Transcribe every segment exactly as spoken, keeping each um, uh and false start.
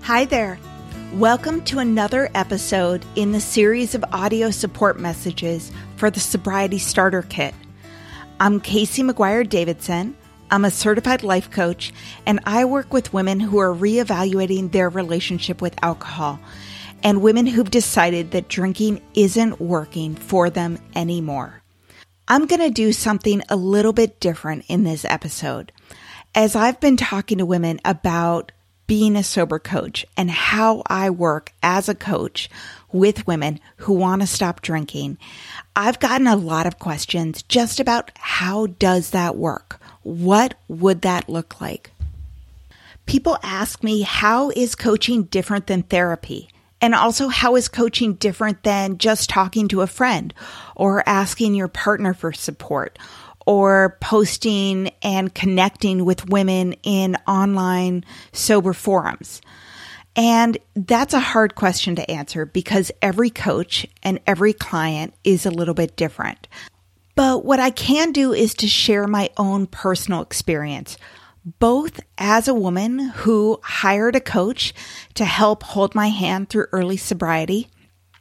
Hi there. Welcome to another episode in the series of audio support messages for the Sobriety Starter Kit. I'm Casey McGuire Davidson. I'm a certified life coach, and I work with women who are reevaluating their relationship with alcohol and women who've decided that drinking isn't working for them anymore. I'm going to do something a little bit different in this episode. As I've been talking to women about being a sober coach and how I work as a coach with women who want to stop drinking, I've gotten a lot of questions just about how does that work? What would that look like? People ask me, how is coaching different than therapy? And also, how is coaching different than just talking to a friend or asking your partner for support or posting and connecting with women in online sober forums? And that's a hard question to answer because every coach and every client is a little bit different. But what I can do is to share my own personal experience, both as a woman who hired a coach to help hold my hand through early sobriety,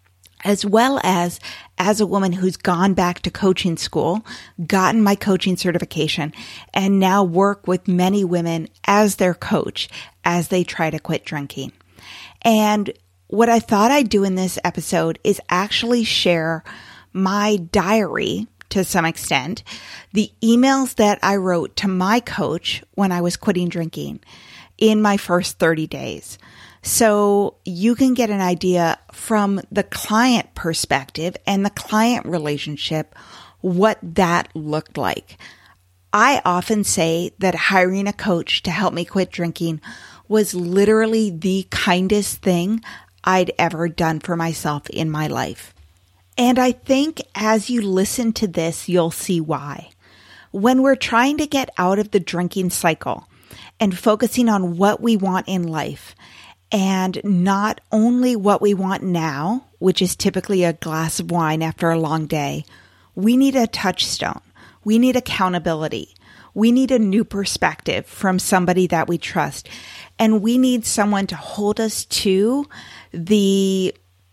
as well as as a woman who's gone back to coaching school, gotten my coaching certification, and now work with many women as their coach as they try to quit drinking. And what I thought I'd do in this episode is actually share my diary to some extent, the emails that I wrote to my coach when I was quitting drinking in my first thirty days. So you can get an idea from the client perspective and the client relationship, what that looked like. I often say that hiring a coach to help me quit drinking was literally the kindest thing I'd ever done for myself in my life. And I think as you listen to this, you'll see why. When we're trying to get out of the drinking cycle and focusing on what we want in life, and not only what we want now, which is typically a glass of wine after a long day, we need a touchstone. We need accountability. We need a new perspective from somebody that we trust. And we need someone to hold us to the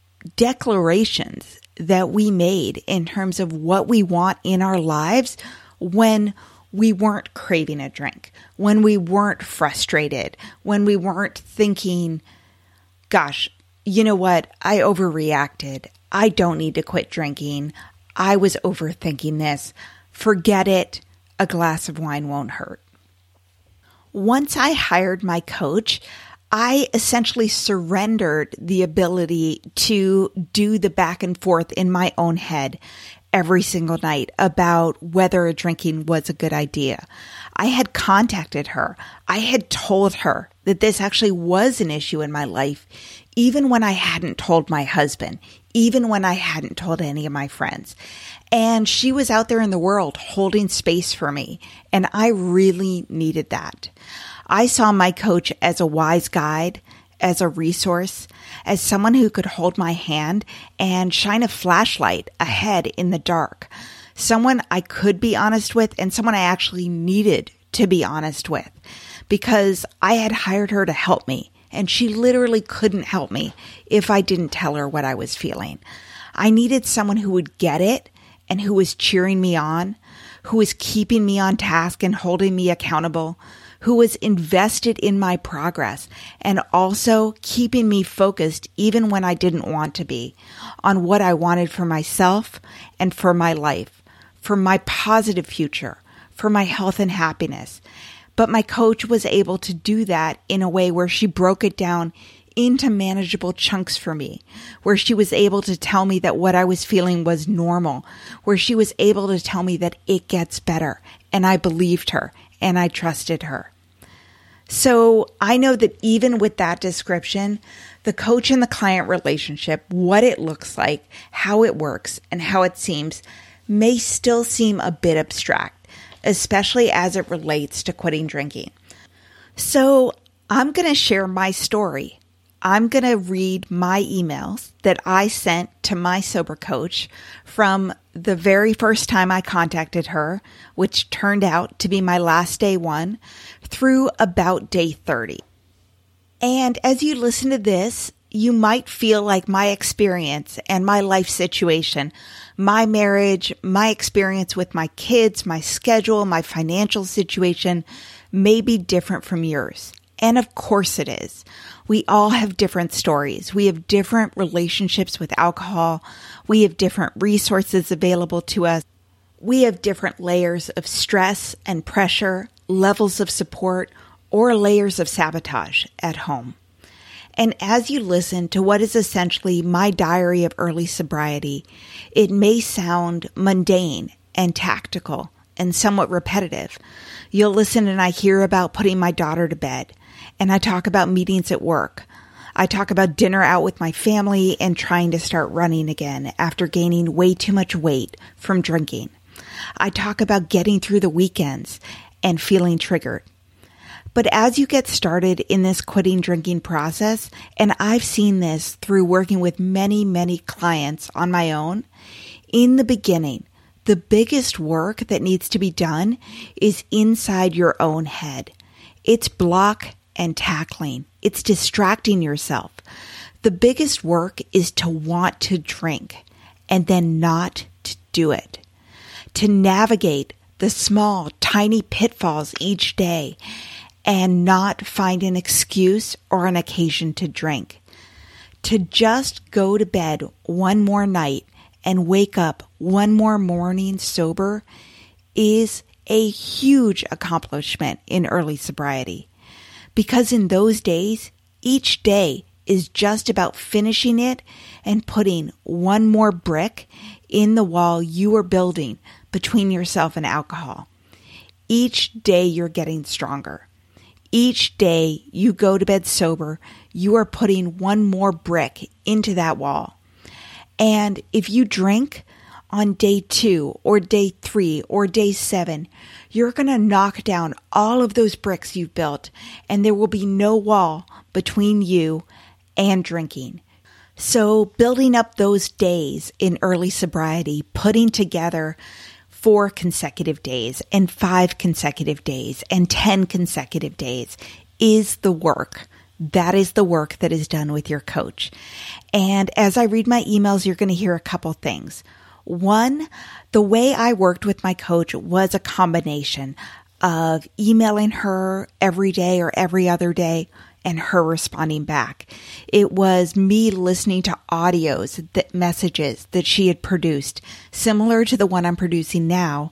declarations that we made in terms of what we want in our lives when we weren't craving a drink, when we weren't frustrated, when we weren't thinking, gosh, you know what? I overreacted. I don't need to quit drinking. I was overthinking this. Forget it. A glass of wine won't hurt. Once I hired my coach, I essentially surrendered the ability to do the back and forth in my own head every single night about whether drinking was a good idea. I had contacted her. I had told her that this actually was an issue in my life, even when I hadn't told my husband, even when I hadn't told any of my friends. And she was out there in the world holding space for me, and I really needed that. I saw my coach as a wise guide, as a resource, as someone who could hold my hand and shine a flashlight ahead in the dark. Someone I could be honest with and someone I actually needed to be honest with because I had hired her to help me and she literally couldn't help me if I didn't tell her what I was feeling. I needed someone who would get it and who was cheering me on, who was keeping me on task and holding me accountable, who was invested in my progress and also keeping me focused even when I didn't want to be on what I wanted for myself and for my life, for my positive future, for my health and happiness. But my coach was able to do that in a way where she broke it down into manageable chunks for me, where she was able to tell me that what I was feeling was normal, where she was able to tell me that it gets better. And I believed her and I trusted her. So I know that even with that description, the coach and the client relationship, what it looks like, how it works, and how it seems may still seem a bit abstract, especially as it relates to quitting drinking. So I'm going to share my story. I'm going to read my emails that I sent to my sober coach from the very first time I contacted her, which turned out to be my last day one, through about day thirty. And as you listen to this, you might feel like my experience and my life situation, my marriage, my experience with my kids, my schedule, my financial situation may be different from yours. And of course it is. We all have different stories. We have different relationships with alcohol. We have different resources available to us. We have different layers of stress and pressure, levels of support, or layers of sabotage at home. And as you listen to what is essentially my diary of early sobriety, it may sound mundane and tactical and somewhat repetitive. You'll listen and I hear about putting my daughter to bed, and I talk about meetings at work. I talk about dinner out with my family and trying to start running again after gaining way too much weight from drinking. I talk about getting through the weekends and feeling triggered. But as you get started in this quitting drinking process, and I've seen this through working with many, many clients on my own, in the beginning, the biggest work that needs to be done is inside your own head. It's block and tackling. It's distracting yourself. The biggest work is to want to drink and then not to do it. To navigate the small, tiny pitfalls each day and not find an excuse or an occasion to drink. To just go to bed one more night and wake up one more morning sober is a huge accomplishment in early sobriety. Because in those days, each day is just about finishing it and putting one more brick in the wall you are building between yourself and alcohol. Each day you're getting stronger. Each day you go to bed sober, you are putting one more brick into that wall. And if you drink on day two or day three or day seven, you're going to knock down all of those bricks you've built, and there will be no wall between you and drinking. So building up those days in early sobriety, putting together four consecutive days and five consecutive days and ten consecutive days is the work. That is the work that is done with your coach. And as I read my emails, you're going to hear a couple things. One, the way I worked with my coach was a combination of emailing her every day or every other day and her responding back. It was me listening to audios, that messages that she had produced, similar to the one I'm producing now,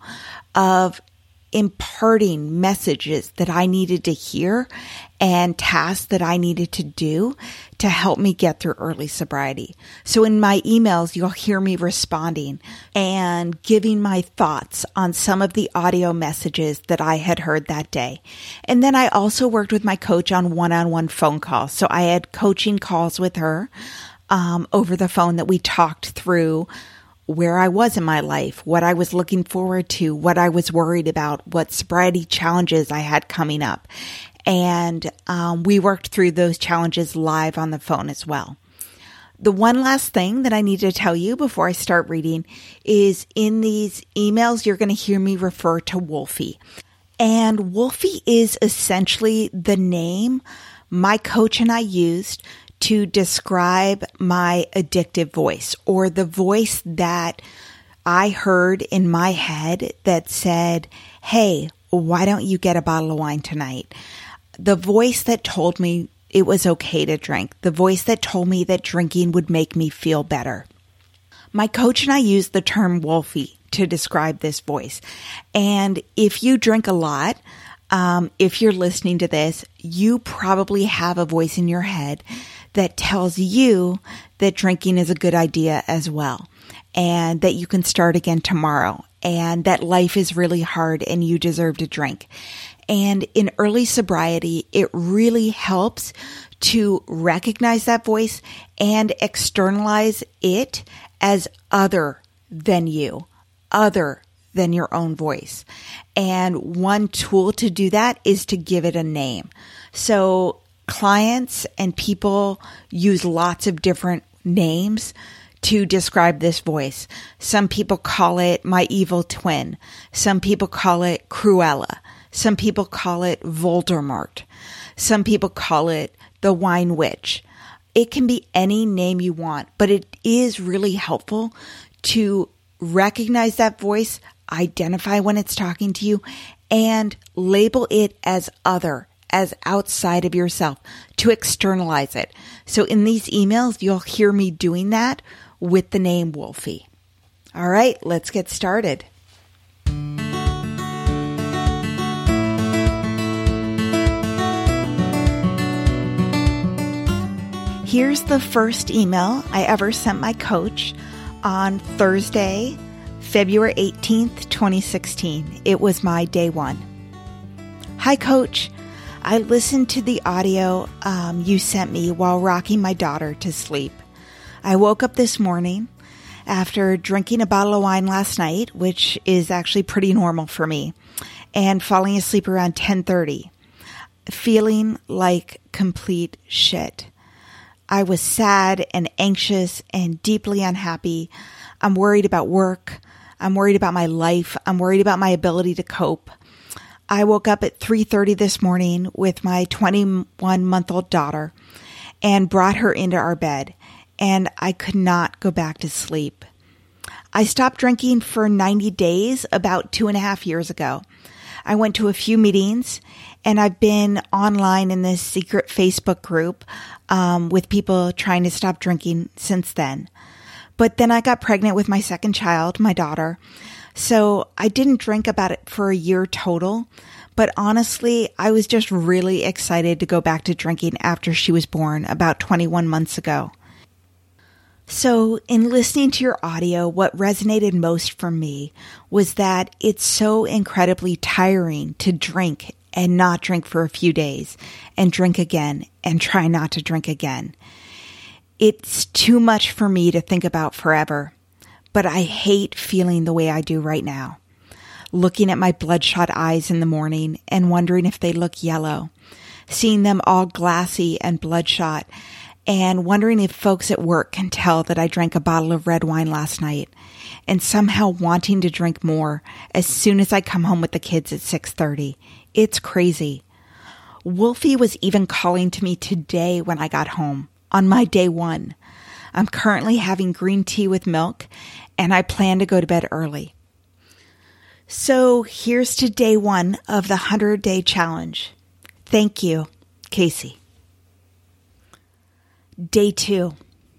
of imparting messages that I needed to hear and tasks that I needed to do to help me get through early sobriety. So in my emails, you'll hear me responding and giving my thoughts on some of the audio messages that I had heard that day. And then I also worked with my coach on one-on-one phone calls. So I had coaching calls with her um, over the phone that we talked through where I was in my life, what I was looking forward to, what I was worried about, what sobriety challenges I had coming up. And um, we worked through those challenges live on the phone as well. The one last thing that I need to tell you before I start reading is in these emails, you're going to hear me refer to Wolfie. And Wolfie is essentially the name my coach and I used to describe my addictive voice, or the voice that I heard in my head that said, hey, why don't you get a bottle of wine tonight? The voice that told me it was okay to drink. The voice that told me that drinking would make me feel better. My coach and I use the term Wolfie to describe this voice. And if you drink a lot, um, if you're listening to this, you probably have a voice in your head that tells you that drinking is a good idea as well, and that you can start again tomorrow, and that life is really hard and you deserve to drink. And in early sobriety, it really helps to recognize that voice and externalize it as other than you, other than your own voice. And one tool to do that is to give it a name. So clients and people use lots of different names to describe this voice. Some people call it my evil twin. Some people call it Cruella. Some people call it Voldemort. Some people call it the Wine Witch. It can be any name you want, but it is really helpful to recognize that voice, identify when it's talking to you, and label it as other, as outside of yourself, to externalize it. So in these emails, you'll hear me doing that with the name Wolfie. All right, let's get started. Here's the first email I ever sent my coach on Thursday, February eighteenth, twenty sixteen. It was my day one. Hi, Coach. I listened to the audio um, you sent me while rocking my daughter to sleep. I woke up this morning after drinking a bottle of wine last night, which is actually pretty normal for me, and falling asleep around ten thirty, feeling like complete shit. I was sad and anxious and deeply unhappy. I'm worried about work. I'm worried about my life. I'm worried about my ability to cope. I woke up at three thirty this morning with my twenty-one-month-old daughter and brought her into our bed, and I could not go back to sleep. I stopped drinking for ninety days about two and a half years ago. I went to a few meetings, and I've been online in this secret Facebook group um, with people trying to stop drinking since then. But then I got pregnant with my second child, my daughter. So I didn't drink about it for a year total. But honestly, I was just really excited to go back to drinking after she was born about twenty-one months ago. So in listening to your audio, what resonated most for me was that it's so incredibly tiring to drink and not drink for a few days and drink again and try not to drink again. It's too much for me to think about forever, but I hate feeling the way I do right now. Looking at my bloodshot eyes in the morning and wondering if they look yellow, seeing them all glassy and bloodshot, and wondering if folks at work can tell that I drank a bottle of red wine last night, and somehow wanting to drink more as soon as I come home with the kids at six thirty. It's crazy. Wolfie was even calling to me today when I got home, on my day one. I'm currently having green tea with milk, and I plan to go to bed early. So here's to day one of the hundred-day challenge. Thank you, Casey. Day two.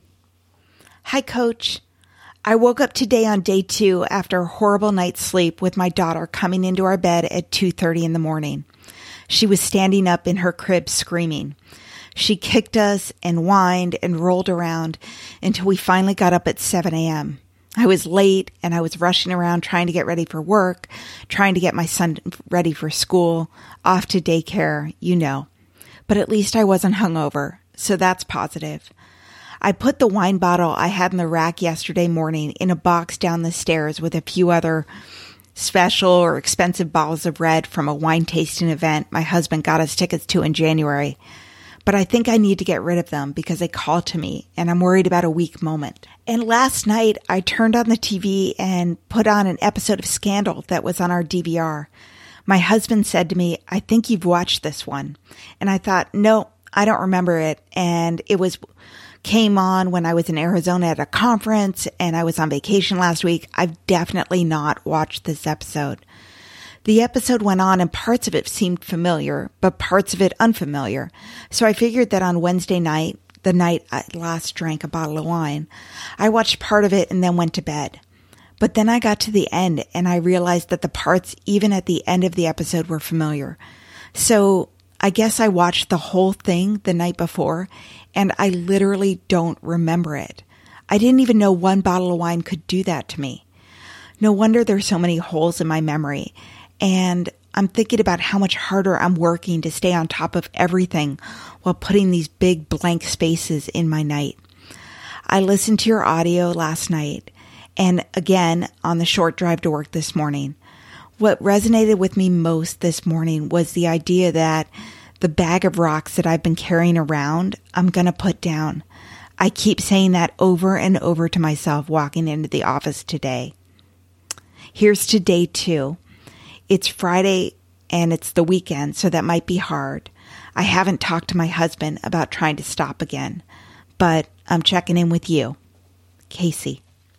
Hi, Coach. I woke up today on day two after a horrible night's sleep with my daughter coming into our bed at two thirty in the morning. She was standing up in her crib screaming. She kicked us and whined and rolled around until we finally got up at seven a.m. I was late and I was rushing around trying to get ready for work, trying to get my son ready for school, off to daycare, you know. But at least I wasn't hungover. So that's positive. I put the wine bottle I had in the rack yesterday morning in a box down the stairs with a few other special or expensive bottles of red from a wine tasting event my husband got us tickets to in January. But I think I need to get rid of them because they call to me and I'm worried about a weak moment. And last night I turned on the T V and put on an episode of Scandal that was on our D V R. My husband said to me, "I think you've watched this one." And I thought, no, I don't remember it. And it was came on when I was in Arizona at a conference and I was on vacation last week. I've definitely not watched this episode. The episode went on and parts of it seemed familiar, but parts of it unfamiliar. So I figured that on Wednesday night, the night I last drank a bottle of wine, I watched part of it and then went to bed. But then I got to the end and I realized that the parts even at the end of the episode were familiar. So I guess I watched the whole thing the night before and I literally don't remember it. I didn't even know one bottle of wine could do that to me. No wonder there's so many holes in my memory. And I'm thinking about how much harder I'm working to stay on top of everything while putting these big blank spaces in my night. I listened to your audio last night and again on the short drive to work this morning. What resonated with me most this morning was the idea that the bag of rocks that I've been carrying around, I'm going to put down. I keep saying that over and over to myself walking into the office today. Here's to day two. It's Friday and it's the weekend, so that might be hard. I haven't talked to my husband about trying to stop again, but I'm checking in with you. Casey.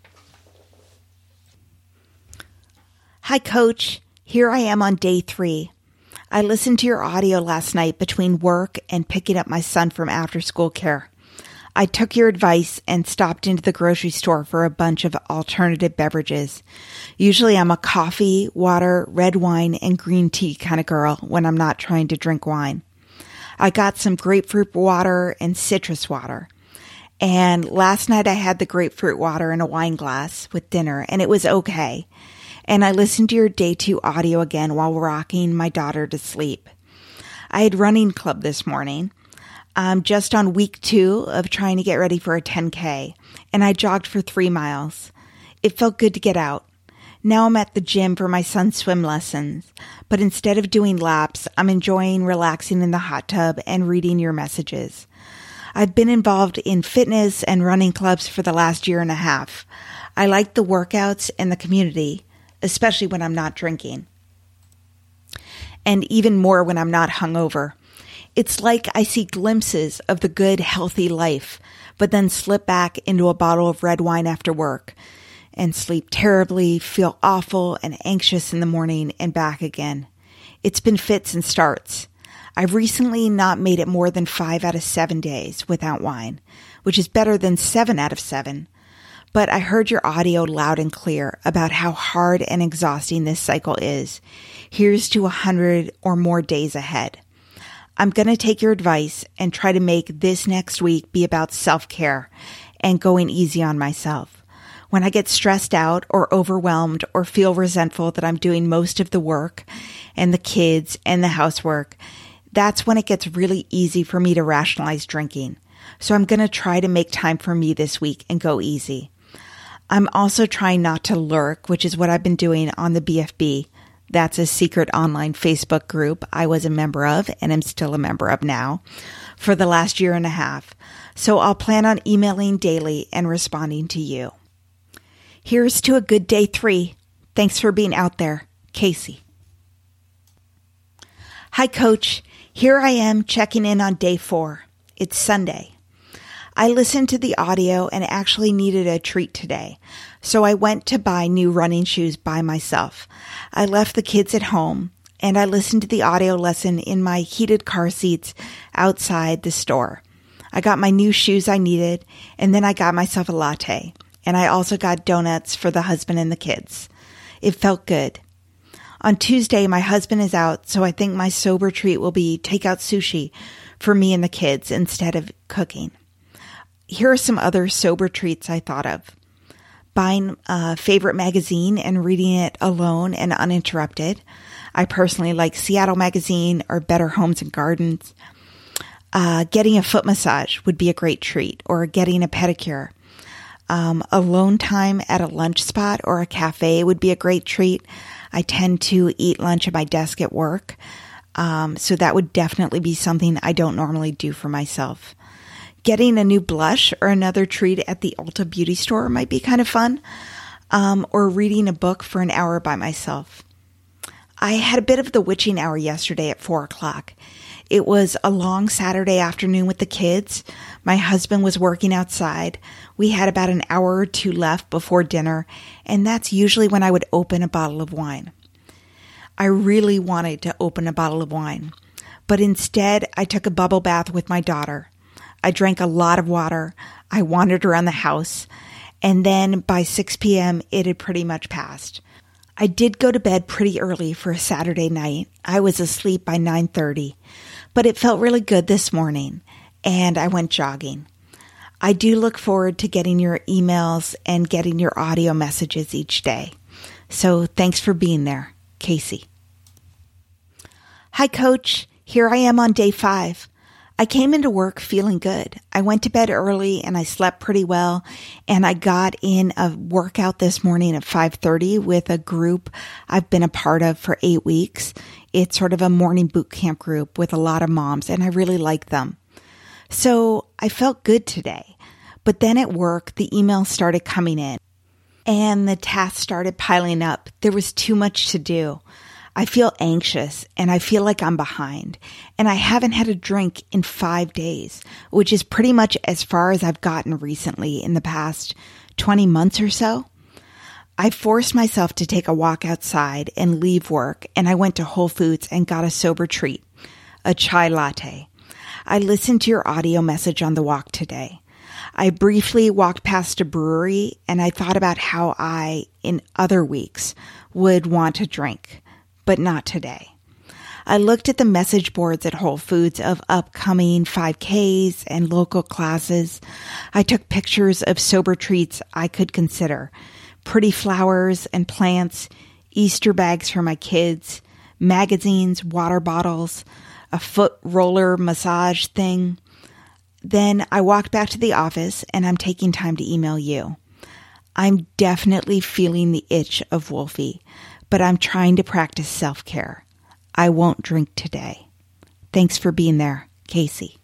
Hi, Coach. Here I am on day three. I listened to your audio last night between work and picking up my son from after-school care. I took your advice and stopped into the grocery store for a bunch of alternative beverages. Usually I'm a coffee, water, red wine, and green tea kind of girl when I'm not trying to drink wine. I got some grapefruit water and citrus water. And last night I had the grapefruit water in a wine glass with dinner, and it was okay. And I listened to your day two audio again while rocking my daughter to sleep. I had running club this morning. I'm just on week two of trying to get ready for a ten K, and I jogged for three miles. It felt good to get out. Now I'm at the gym for my son's swim lessons, but instead of doing laps, I'm enjoying relaxing in the hot tub and reading your messages. I've been involved in fitness and running clubs for the last year and a half. I like the workouts and the community, especially when I'm not drinking, and even more when I'm not hungover. It's like I see glimpses of the good, healthy life, but then slip back into a bottle of red wine after work and sleep terribly, feel awful and anxious in the morning and back again. It's been fits and starts. I've recently not made it more than five out of seven days without wine, which is better than seven out of seven. But I heard your audio loud and clear about how hard and exhausting this cycle is. Here's to a hundred or more days ahead. I'm going to take your advice and try to make this next week be about self-care and going easy on myself. When I get stressed out or overwhelmed or feel resentful that I'm doing most of the work and the kids and the housework, that's when it gets really easy for me to rationalize drinking. So I'm going to try to make time for me this week and go easy. I'm also trying not to lurk, which is what I've been doing on the B F B. That's a secret online Facebook group I was a member of and am still a member of now for the last year and a half. So I'll plan on emailing daily and responding to you. Here's to a good day three. Thanks for being out there. Casey. Hi, Coach. Here I am checking in on day four. It's Sunday. I listened to the audio and actually needed a treat today, so I went to buy new running shoes by myself. I left the kids at home, and I listened to the audio lesson in my heated car seats outside the store. I got my new shoes I needed, and then I got myself a latte, and I also got donuts for the husband and the kids. It felt good. On Tuesday, my husband is out, so I think my sober treat will be takeout sushi for me and the kids instead of cooking. Here are some other sober treats I thought of. Buying a favorite magazine and reading it alone and uninterrupted. I personally like Seattle Magazine or Better Homes and Gardens. Uh, getting a foot massage would be a great treat, or getting a pedicure. Um, alone time at a lunch spot or a cafe would be a great treat. I tend to eat lunch at my desk at work, um, so that would definitely be something I don't normally do for myself. Getting a new blush or another treat at the Ulta Beauty store might be kind of fun, um, or reading a book for an hour by myself. I had a bit of the witching hour yesterday at four o'clock. It was a long Saturday afternoon with the kids. My husband was working outside. We had about an hour or two left before dinner, and that's usually when I would open a bottle of wine. I really wanted to open a bottle of wine, but instead I took a bubble bath with my daughter. I drank a lot of water. I wandered around the house, and then by six p.m., it had pretty much passed. I did go to bed pretty early for a Saturday night. I was asleep by nine thirty, but it felt really good this morning, and I went jogging. I do look forward to getting your emails and getting your audio messages each day. So thanks for being there, Casey. Hi, Coach. Here I am on day five. I came into work feeling good. I went to bed early and I slept pretty well, and I got in a workout this morning at five thirty with a group I've been a part of for eight weeks. It's sort of a morning boot camp group with a lot of moms, and I really like them. So I felt good today. But then at work, the emails started coming in and the tasks started piling up. There was too much to do. I feel anxious and I feel like I'm behind, and I haven't had a drink in five days, which is pretty much as far as I've gotten recently in the past twenty months or so. I forced myself to take a walk outside and leave work, and I went to Whole Foods and got a sober treat, a chai latte. I listened to your audio message on the walk today. I briefly walked past a brewery, and I thought about how I, in other weeks, would want to drink, but not today. I looked at the message boards at Whole Foods of upcoming five Ks and local classes. I took pictures of sober treats I could consider. Pretty flowers and plants, Easter bags for my kids, magazines, water bottles, a foot roller massage thing. Then I walked back to the office and I'm taking time to email you. I'm definitely feeling the itch of Wolfie, but I'm trying to practice self-care. I won't drink today. Thanks for being there, Casey.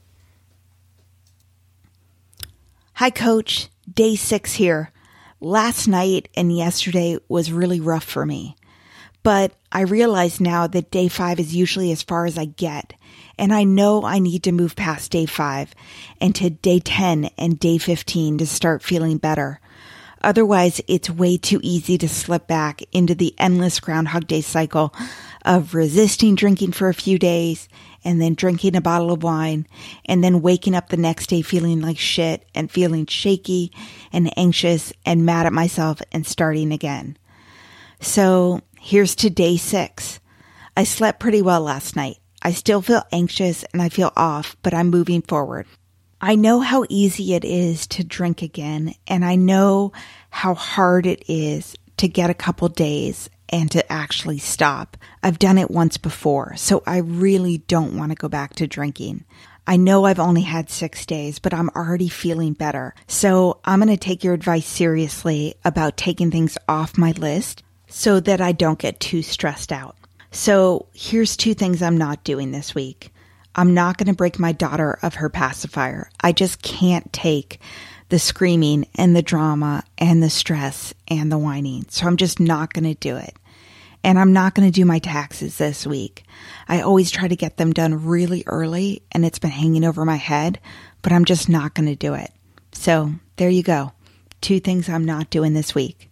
Hi, Coach. Day six here. Last night and yesterday was really rough for me, but I realize now that day five is usually as far as I get, and I know I need to move past day five and to day ten and day fifteen to start feeling better. Otherwise, it's way too easy to slip back into the endless Groundhog Day cycle of resisting drinking for a few days and then drinking a bottle of wine and then waking up the next day feeling like shit and feeling shaky and anxious and mad at myself and starting again. So here's to day six. I slept pretty well last night. I still feel anxious and I feel off, but I'm moving forward. I know how easy it is to drink again, and I know how hard it is to get a couple days and to actually stop. I've done it once before, so I really don't want to go back to drinking. I know I've only had six days, but I'm already feeling better. So I'm going to take your advice seriously about taking things off my list so that I don't get too stressed out. So here's two things I'm not doing this week. I'm not going to break my daughter of her pacifier. I just can't take the screaming and the drama and the stress and the whining. So I'm just not going to do it. And I'm not going to do my taxes this week. I always try to get them done really early and it's been hanging over my head, but I'm just not going to do it. So there you go. Two things I'm not doing this week.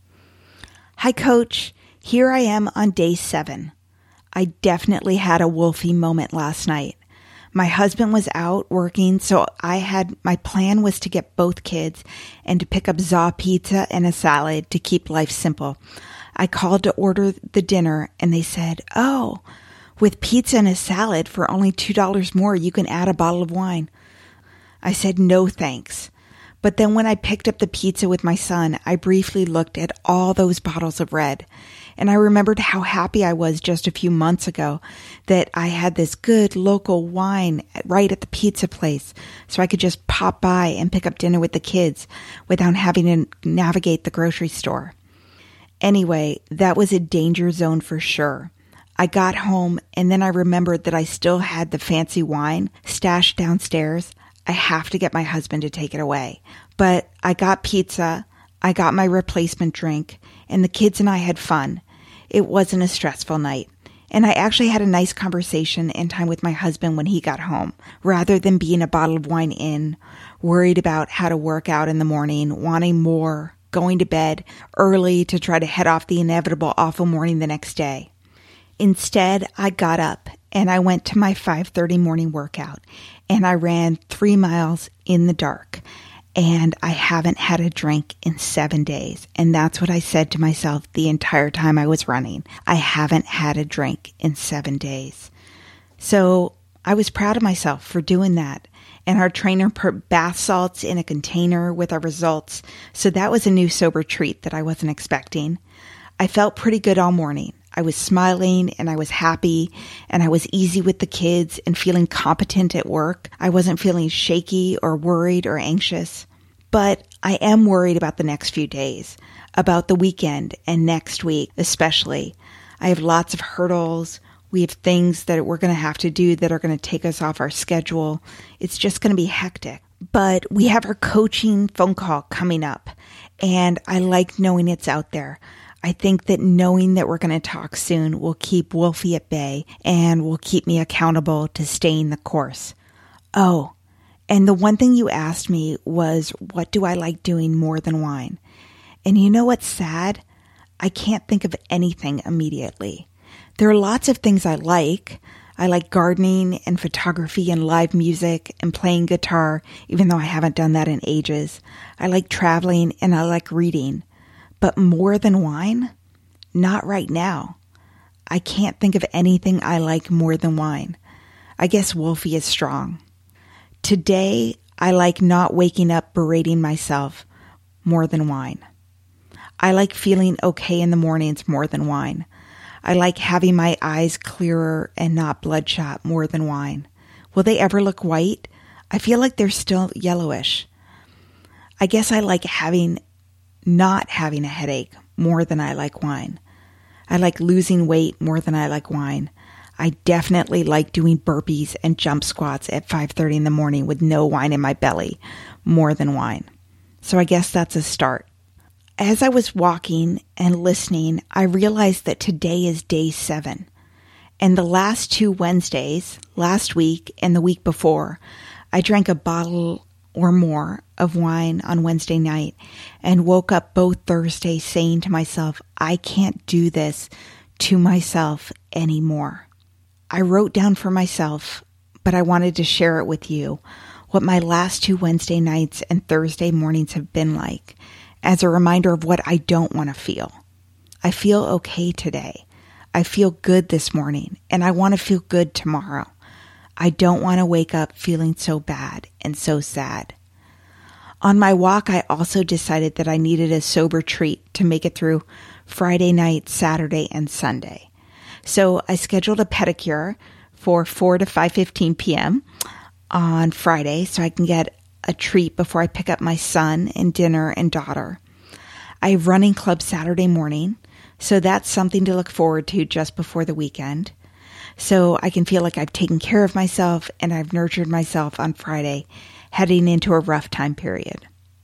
Hi, Coach. Here I am on day seven. I definitely had a Wolfie moment last night. My husband was out working, so I had, my plan was to get both kids and to pick up Za pizza and a salad to keep life simple. I called to order the dinner and they said, oh, with pizza and a salad for only two dollars more, you can add a bottle of wine. I said, no, thanks. But then when I picked up the pizza with my son, I briefly looked at all those bottles of red. And I remembered how happy I was just a few months ago that I had this good local wine right at the pizza place. So I could just pop by and pick up dinner with the kids without having to navigate the grocery store. Anyway, that was a danger zone for sure. I got home and then I remembered that I still had the fancy wine stashed downstairs. I have to get my husband to take it away. But I got pizza, I got my replacement drink, and the kids and I had fun. It wasn't a stressful night. And I actually had a nice conversation and time with my husband when he got home, rather than being a bottle of wine in, worried about how to work out in the morning, wanting more, going to bed early to try to head off the inevitable awful morning the next day. Instead, I got up and I went to my five thirty morning workout and I ran three miles in the dark. And I haven't had a drink in seven days. And that's what I said to myself the entire time I was running. I haven't had a drink in seven days. So I was proud of myself for doing that. And our trainer put bath salts in a container with our results. So that was a new sober treat that I wasn't expecting. I felt pretty good all morning. I was smiling and I was happy and I was easy with the kids and feeling competent at work. I wasn't feeling shaky or worried or anxious. But I am worried about the next few days, about the weekend and next week especially. I have lots of hurdles. We have things that we're going to have to do that are going to take us off our schedule. It's just going to be hectic. But we have our coaching phone call coming up and I like knowing it's out there. I think that knowing that we're going to talk soon will keep Wolfie at bay and will keep me accountable to staying the course. Oh, and the one thing you asked me was, what do I like doing more than wine? And you know what's sad? I can't think of anything immediately. There are lots of things I like. I like gardening and photography and live music and playing guitar, even though I haven't done that in ages. I like traveling and I like reading. But more than wine? Not right now. I can't think of anything I like more than wine. I guess Wolfie is strong. Today, I like not waking up berating myself more than wine. I like feeling okay in the mornings more than wine. I like having my eyes clearer and not bloodshot more than wine. Will they ever look white? I feel like they're still yellowish. I guess I like having not having a headache more than I like wine. I like losing weight more than I like wine. I definitely like doing burpees and jump squats at five thirty in the morning with no wine in my belly more than wine. So I guess that's a start. As I was walking and listening, I realized that today is day seven. And the last two Wednesdays, last week and the week before, I drank a bottle or more of wine on Wednesday night and woke up both Thursdays saying to myself, I can't do this to myself anymore. I wrote down for myself, but I wanted to share it with you, what my last two Wednesday nights and Thursday mornings have been like, as a reminder of what I don't want to feel. I feel okay today. I feel good this morning, and I want to feel good tomorrow. I don't want to wake up feeling so bad and so sad. On my walk, I also decided that I needed a sober treat to make it through Friday night, Saturday, and Sunday. So I scheduled a pedicure for four to five fifteen p.m. on Friday so I can get a treat before I pick up my son and dinner and daughter. I have running club Saturday morning, so that's something to look forward to just before the weekend. So I can feel like I've taken care of myself and I've nurtured myself on Friday, heading into a rough time period.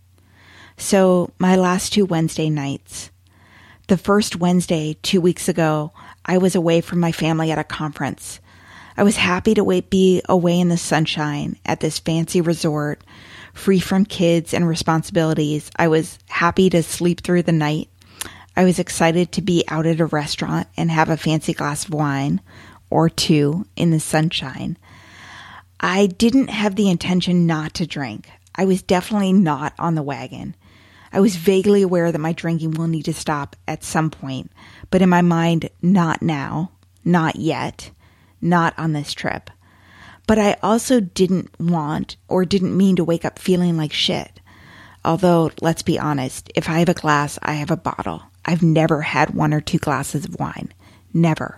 So my last two Wednesday nights. The first Wednesday, two weeks ago, I was away from my family at a conference. I was happy to wait, be away in the sunshine at this fancy resort, free from kids and responsibilities. I was happy to sleep through the night. I was excited to be out at a restaurant and have a fancy glass of wine or two in the sunshine. I didn't have the intention not to drink. I was definitely not on the wagon. I was vaguely aware that my drinking will need to stop at some point, but in my mind, not now, not yet, not on this trip. But I also didn't want or didn't mean to wake up feeling like shit. Although, let's be honest, if I have a glass, I have a bottle. I've never had one or two glasses of wine. Never.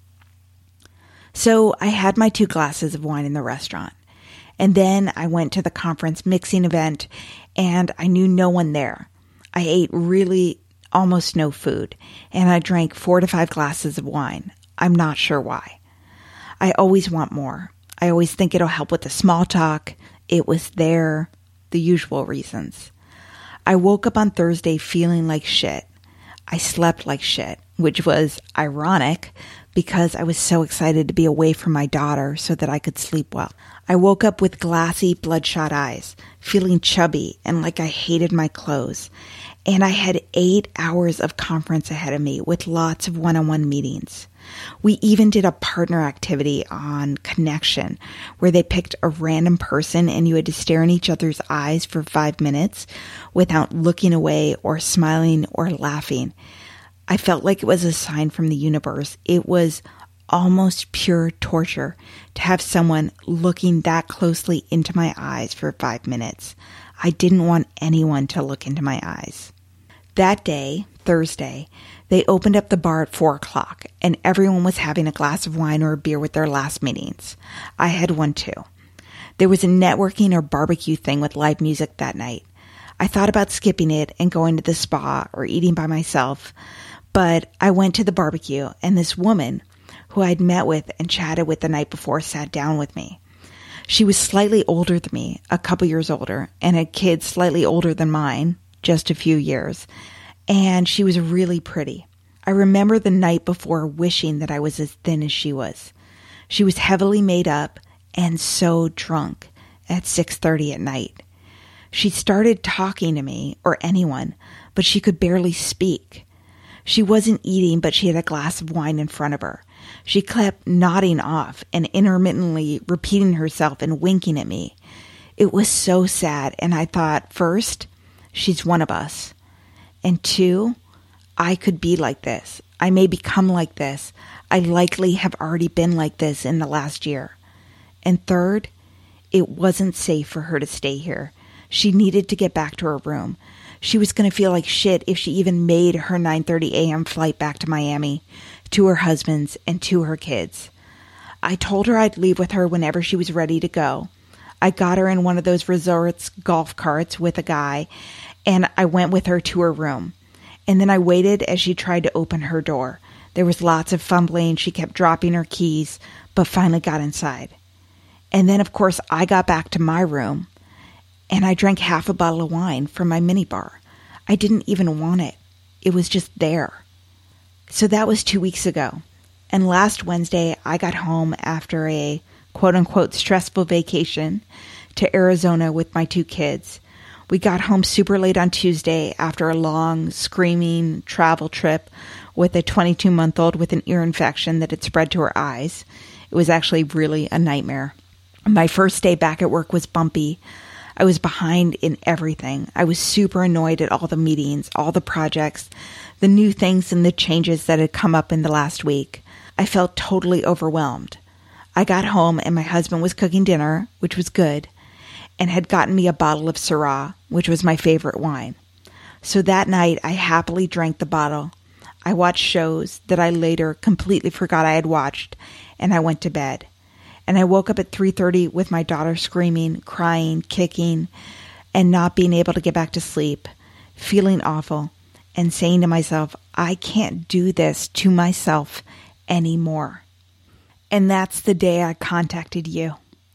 So I had my two glasses of wine in the restaurant. And then I went to the conference mixing event and I knew no one there. I ate really almost no food and I drank four to five glasses of wine. I'm not sure why. I always want more. I always think it'll help with the small talk. It was there, the usual reasons. I woke up on Thursday feeling like shit. I slept like shit, which was ironic because I was so excited to be away from my daughter so that I could sleep well. I woke up with glassy, bloodshot eyes, feeling chubby and like I hated my clothes. And I had eight hours of conference ahead of me with lots of one-on-one meetings. We even did a partner activity on Connection where they picked a random person and you had to stare in each other's eyes for five minutes without looking away or smiling or laughing. I felt like it was a sign from the universe. It was almost pure torture to have someone looking that closely into my eyes for five minutes. I didn't want anyone to look into my eyes. That day, Thursday, they opened up the bar at four o'clock and everyone was having a glass of wine or a beer with their last meetings. I had one too. There was a networking or barbecue thing with live music that night. I thought about skipping it and going to the spa or eating by myself, but I went to the barbecue and this woman who I'd met with and chatted with the night before sat down with me. She was slightly older than me, a couple years older, and had kids slightly older than mine, just a few years, and she was really pretty. I remember the night before wishing that I was as thin as she was. She was heavily made up and so drunk at six thirty at night. She started talking to me or anyone, but she could barely speak. She wasn't eating, but she had a glass of wine in front of her. She kept nodding off and intermittently repeating herself and winking at me. It was so sad, and I thought, first, she's one of us. And two, I could be like this. I may become like this. I likely have already been like this in the last year. And third, it wasn't safe for her to stay here. She needed to get back to her room. She was going to feel like shit if she even made her nine thirty a.m. flight back to Miami, to her husband's and to her kids. I told her I'd leave with her whenever she was ready to go. I got her in one of those resorts golf carts with a guy, and I went with her to her room. And then I waited as she tried to open her door. There was lots of fumbling. She kept dropping her keys, but finally got inside. And then, of course, I got back to my room, and I drank half a bottle of wine from my minibar. I didn't even want it. It was just there. So that was two weeks ago. And last Wednesday, I got home after a quote-unquote stressful vacation to Arizona with my two kids. We got home super late on Tuesday after a long, screaming travel trip with a twenty-two-month-old with an ear infection that had spread to her eyes. It was actually really a nightmare. My first day back at work was bumpy. I was behind in everything. I was super annoyed at all the meetings, all the projects, the new things and the changes that had come up in the last week. I felt totally overwhelmed. I got home and my husband was cooking dinner, which was good, and had gotten me a bottle of Syrah, which was my favorite wine. So that night, I happily drank the bottle. I watched shows that I later completely forgot I had watched, and I went to bed. And I woke up at three thirty with my daughter screaming, crying, kicking, and not being able to get back to sleep, feeling awful, and saying to myself, I can't do this to myself anymore. And that's the day I contacted you.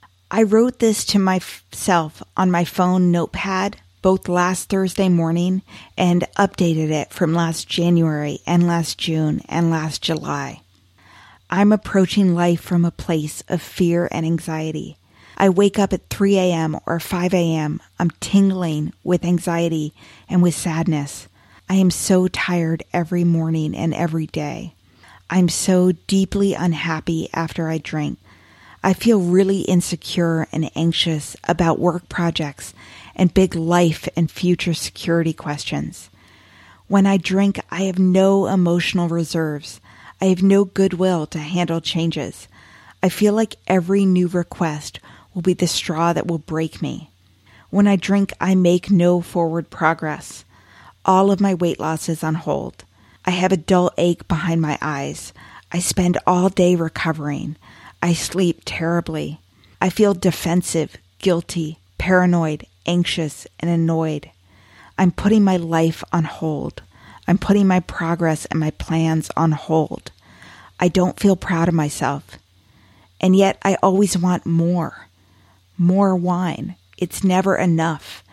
I wrote this to myself on my phone notepad both last Thursday morning and updated it from last January and last June and last July. I'm approaching life from a place of fear and anxiety. I wake up at three a.m. or five a.m. I'm tingling with anxiety and with sadness. I am so tired every morning and every day. I'm so deeply unhappy after I drink. I feel really insecure and anxious about work projects and big life and future security questions. When I drink, I have no emotional reserves. I have no goodwill to handle changes. I feel like every new request will be the straw that will break me. When I drink, I make no forward progress. All of my weight loss is on hold. I have a dull ache behind my eyes. I spend all day recovering. I sleep terribly. I feel defensive, guilty, paranoid, anxious, and annoyed. I'm putting my life on hold. I'm putting my progress and my plans on hold. I don't feel proud of myself. And yet I always want more. More wine. It's never enough.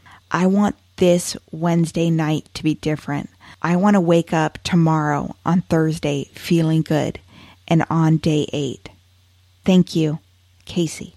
I want this Wednesday night to be different. I want to wake up tomorrow on Thursday feeling good and on day eight. Thank you, Casey.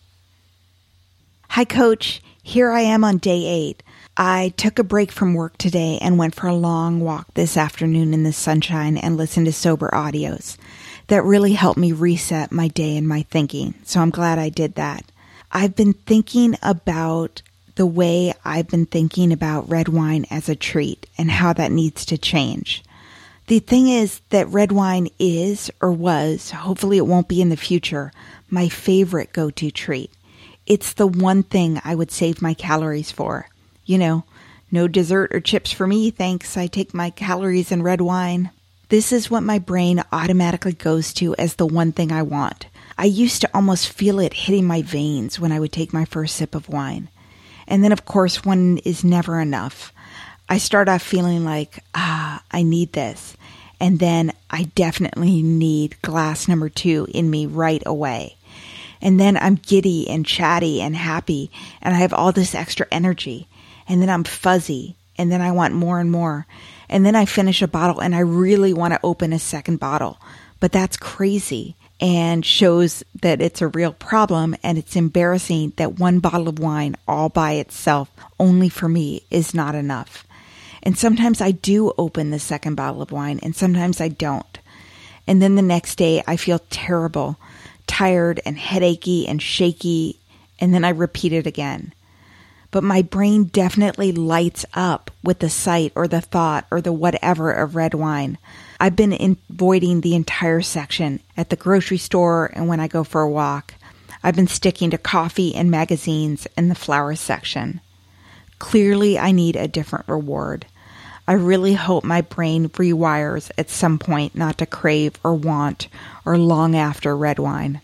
Hi, Coach. Here I am on day eight. I took a break from work today and went for a long walk this afternoon in the sunshine and listened to sober audios. That really helped me reset my day and my thinking, so I'm glad I did that. I've been thinking about the way I've been thinking about red wine as a treat and how that needs to change. The thing is that red wine is, or was, hopefully it won't be in the future, my favorite go-to treat. It's the one thing I would save my calories for. You know, no dessert or chips for me, thanks. I take my calories in red wine. This is what my brain automatically goes to as the one thing I want. I used to almost feel it hitting my veins when I would take my first sip of wine. And then, of course, one is never enough. I start off feeling like, ah, I need this. And then I definitely need glass number two in me right away. And then I'm giddy and chatty and happy, and I have all this extra energy. And then I'm fuzzy, and then I want more and more. And then I finish a bottle and I really want to open a second bottle. But that's crazy and shows that it's a real problem, and it's embarrassing that one bottle of wine all by itself, only for me, is not enough. And sometimes I do open the second bottle of wine, and sometimes I don't. And then the next day I feel terrible, tired and headachy and shaky, and then I repeat it again. But my brain definitely lights up with the sight or the thought or the whatever of red wine. I've been avoiding the entire section at the grocery store and when I go for a walk. I've been sticking to coffee and magazines in the flower section. Clearly, I need a different reward. I really hope my brain rewires at some point not to crave or want or long after red wine.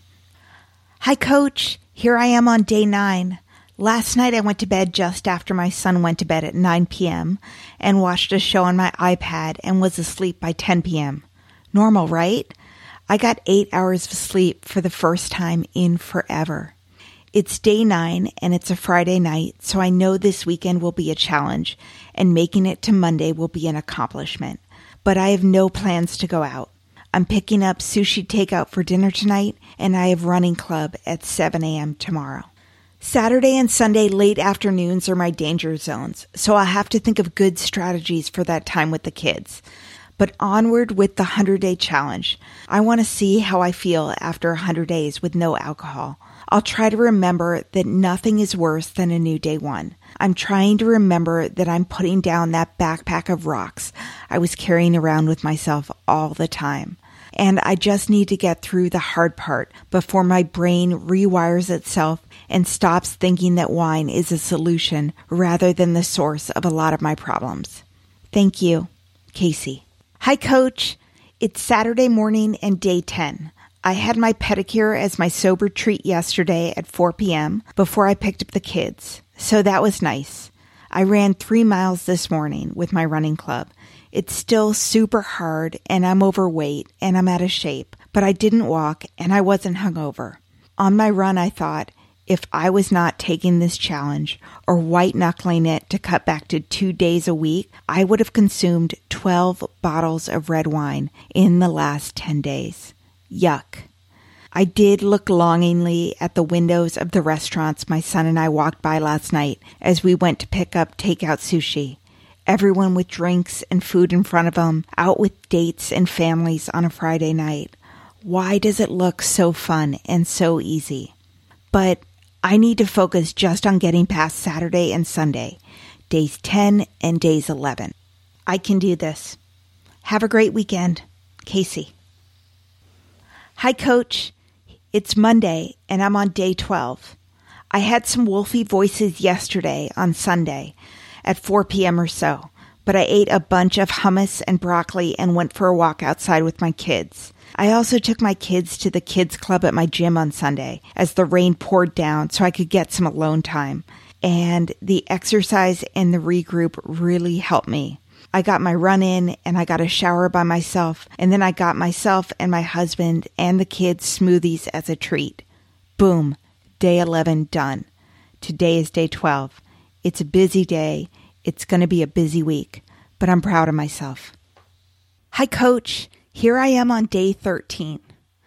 Hi, Coach. Here I am on day nine. Last night I went to bed just after my son went to bed at nine p.m. and watched a show on my iPad and was asleep by ten p.m. Normal, right? I got eight hours of sleep for the first time in forever. It's day nine and it's a Friday night, so I know this weekend will be a challenge and making it to Monday will be an accomplishment. But I have no plans to go out. I'm picking up sushi takeout for dinner tonight, and I have running club at seven a.m. tomorrow. Saturday and Sunday late afternoons are my danger zones, so I'll have to think of good strategies for that time with the kids. But onward with the hundred-day challenge. I want to see how I feel after one hundred days with no alcohol. I'll try to remember that nothing is worse than a new day one. I'm trying to remember that I'm putting down that backpack of rocks I was carrying around with myself all the time. And I just need to get through the hard part before my brain rewires itself and stops thinking that wine is a solution rather than the source of a lot of my problems. Thank you, Casey. Hi, Coach. It's Saturday morning and day ten. I had my pedicure as my sober treat yesterday at four p.m. before I picked up the kids, so that was nice. I ran three miles this morning with my running club. It's still super hard and I'm overweight and I'm out of shape, but I didn't walk and I wasn't hungover. On my run, I thought, if I was not taking this challenge or white-knuckling it to cut back to two days a week, I would have consumed twelve bottles of red wine in the last ten days. Yuck. I did look longingly at the windows of the restaurants my son and I walked by last night as we went to pick up takeout sushi. Everyone with drinks and food in front of them, out with dates and families on a Friday night. Why does it look so fun and so easy? But I need to focus just on getting past Saturday and Sunday, days ten and days eleven. I can do this. Have a great weekend. Casey. Hi, Coach. It's Monday, and I'm on day twelve. I had some wolfy voices yesterday on Sunday at four p.m. or so, but I ate a bunch of hummus and broccoli and went for a walk outside with my kids. I also took my kids to the kids club at my gym on Sunday as the rain poured down so I could get some alone time. And the exercise and the regroup really helped me. I got my run in and I got a shower by myself, and then I got myself and my husband and the kids smoothies as a treat. Boom, day eleven done. Today is day twelve. It's a busy day. It's going to be a busy week, but I'm proud of myself. Hi, Coach. Here I am on day thirteen.